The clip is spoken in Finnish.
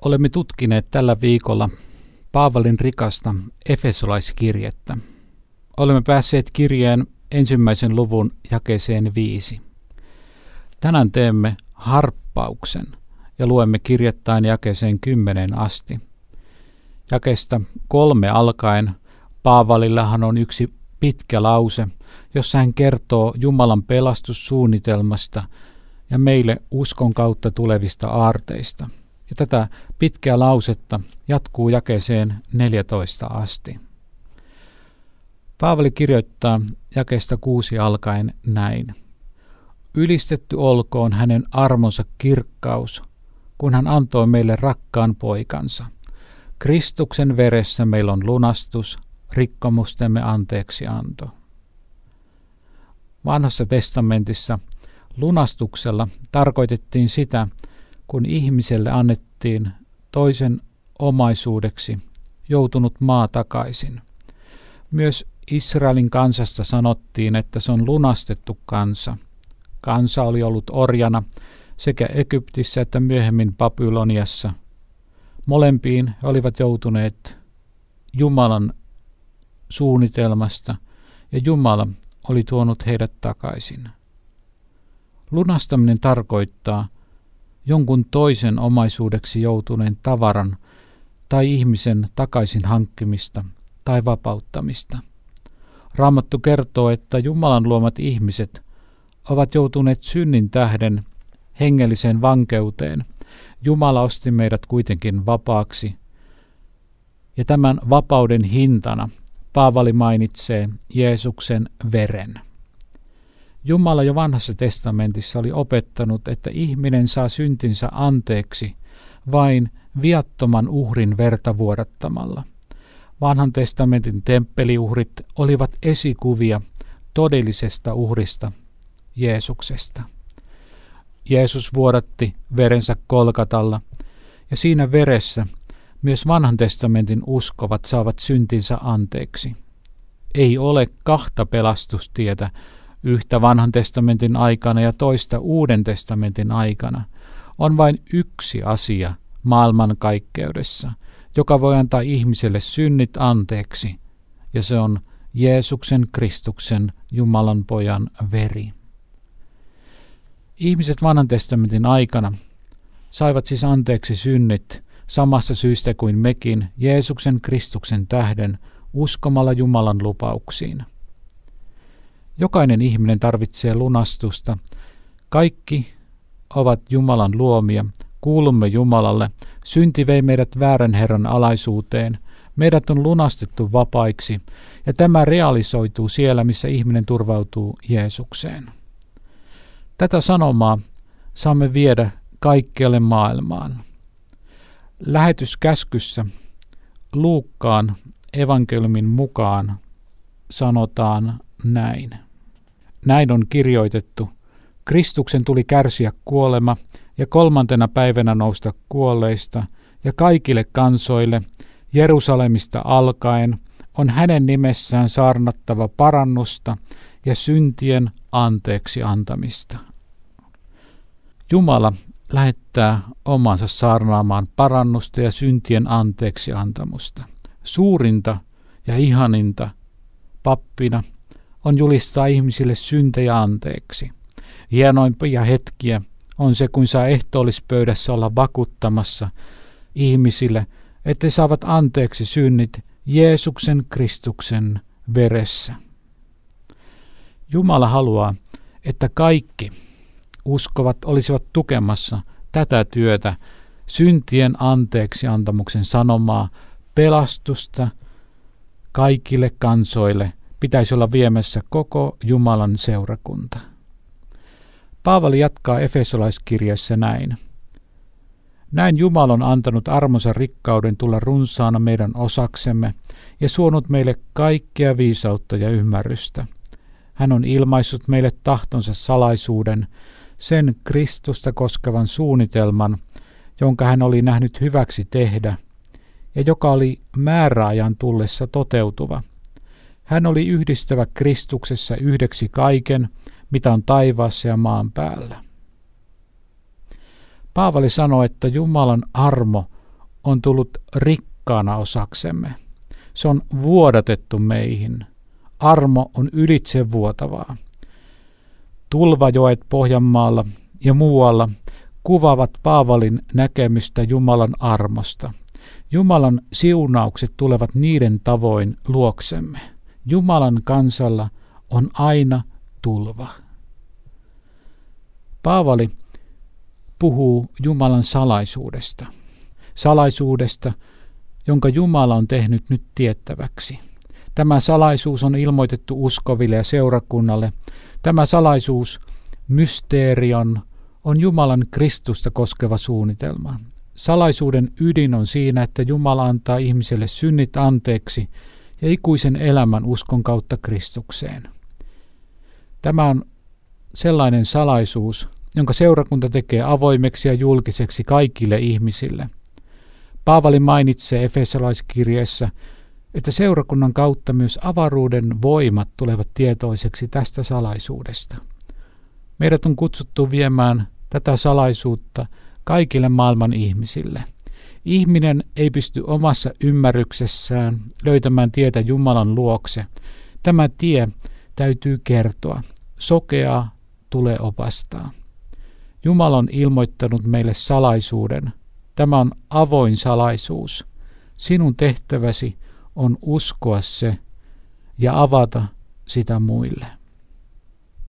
Olemme tutkineet tällä viikolla Paavalin rikasta Efesolaiskirjettä. Olemme päässeet kirjeen 1. luvun jakeeseen 5. Tänään teemme harppauksen ja luemme kirjettain jakeeseen 10 asti. Jakeesta 3 alkaen Paavalillahan on yksi pitkä lause, jossa hän kertoo Jumalan pelastussuunnitelmasta ja meille uskon kautta tulevista aarteista. Ja tätä pitkää lausetta jatkuu jakeeseen 14 asti. Paavali kirjoittaa jakeesta 6 alkaen näin. Ylistetty olkoon hänen armonsa kirkkaus, kun hän antoi meille rakkaan poikansa. Kristuksen veressä meillä on lunastus, rikkomustemme anteeksianto. Vanhassa testamentissa lunastuksella tarkoitettiin sitä, kun ihmiselle annettiin toisen omaisuudeksi joutunut maa takaisin. Myös Israelin kansasta sanottiin, että se on lunastettu kansa. Kansa oli ollut orjana sekä Egyptissä että myöhemmin Babyloniassa. Molempiin he olivat joutuneet Jumalan suunnitelmasta ja Jumala oli tuonut heidät takaisin. Lunastaminen tarkoittaa jonkun toisen omaisuudeksi joutuneen tavaran tai ihmisen takaisin hankkimista tai vapauttamista. Raamattu kertoo, että Jumalan luomat ihmiset ovat joutuneet synnin tähden hengelliseen vankeuteen. Jumala osti meidät kuitenkin vapaaksi. Ja tämän vapauden hintana Paavali mainitsee Jeesuksen veren. Jumala jo vanhassa testamentissa oli opettanut, että ihminen saa syntinsä anteeksi vain viattoman uhrin verta vuodattamalla. Vanhan testamentin temppeliuhrit olivat esikuvia todellisesta uhrista, Jeesuksesta. Jeesus vuodatti verensä Golgatalla, ja siinä veressä myös vanhan testamentin uskovat saavat syntinsä anteeksi. Ei ole kahta pelastustietä, yhtä vanhan testamentin aikana ja toista uuden testamentin aikana. On vain yksi asia maailmankaikkeudessa, joka voi antaa ihmiselle synnit anteeksi, ja se on Jeesuksen Kristuksen Jumalan pojan veri. Ihmiset vanhan testamentin aikana saivat siis anteeksi synnit samasta syystä kuin mekin Jeesuksen Kristuksen tähden uskomalla Jumalan lupauksiin. Jokainen ihminen tarvitsee lunastusta. Kaikki ovat Jumalan luomia. Kuulumme Jumalalle. Synti vei meidät väärän Herran alaisuuteen. Meidät on lunastettu vapaiksi, ja tämä realisoituu siellä, missä ihminen turvautuu Jeesukseen. Tätä sanomaa saamme viedä kaikkialle maailmaan. Lähetyskäskyssä Luukkaan evankeliumin mukaan sanotaan näin. Näin on kirjoitettu. Kristuksen tuli kärsiä kuolema ja 3. päivänä nousta kuolleista, ja kaikille kansoille Jerusalemista alkaen on hänen nimessään saarnattava parannusta ja syntien anteeksi antamista. Jumala lähettää omansa saarnaamaan parannusta ja syntien anteeksi antamusta. Suurinta ja ihaninta pappina on julistaa ihmisille syntejä anteeksi. Hienoimpia hetkiä on se, kun saa ehtoollispöydässä olla vakuuttamassa ihmisille, että he saavat anteeksi synnit Jeesuksen Kristuksen veressä. Jumala haluaa, että kaikki uskovat olisivat tukemassa tätä työtä, syntien anteeksi antamuksen sanomaa, pelastusta kaikille kansoille pitäisi olla viemässä koko Jumalan seurakunta. Paavali jatkaa Efesolaiskirjassa näin. Näin Jumala on antanut armonsa rikkauden tulla runsaana meidän osaksemme ja suonut meille kaikkea viisautta ja ymmärrystä. Hän on ilmaissut meille tahtonsa salaisuuden, sen Kristusta koskevan suunnitelman, jonka hän oli nähnyt hyväksi tehdä, ja joka oli määräajan tullessa toteutuva. Hän oli yhdistävä Kristuksessa yhdeksi kaiken, mitä on taivaassa ja maan päällä. Paavali sanoi, että Jumalan armo on tullut rikkaana osaksemme. Se on vuodatettu meihin. Armo on ylitsevuotavaa. Tulvajoet Pohjanmaalla ja muualla kuvaavat Paavalin näkemystä Jumalan armosta. Jumalan siunaukset tulevat niiden tavoin luoksemme. Jumalan kansalla on aina tulva. Paavali puhuu Jumalan salaisuudesta. Salaisuudesta, jonka Jumala on tehnyt nyt tiettäväksi. Tämä salaisuus on ilmoitettu uskoville ja seurakunnalle. Tämä salaisuus, mysteerion, on Jumalan Kristusta koskeva suunnitelma. Salaisuuden ydin on siinä, että Jumala antaa ihmiselle synnit anteeksi ja ikuisen elämän uskon kautta Kristukseen. Tämä on sellainen salaisuus, jonka seurakunta tekee avoimeksi ja julkiseksi kaikille ihmisille. Paavali mainitsee Efesolaiskirjeessä, että seurakunnan kautta myös avaruuden voimat tulevat tietoiseksi tästä salaisuudesta. Meidät on kutsuttu viemään tätä salaisuutta kaikille maailman ihmisille. Ihminen ei pysty omassa ymmärryksessään löytämään tietä Jumalan luokse. Tämä tie täytyy kertoa. Sokeaa tulee opastaa. Jumala on ilmoittanut meille salaisuuden. Tämä on avoin salaisuus. Sinun tehtäväsi on uskoa se ja avata sitä muille.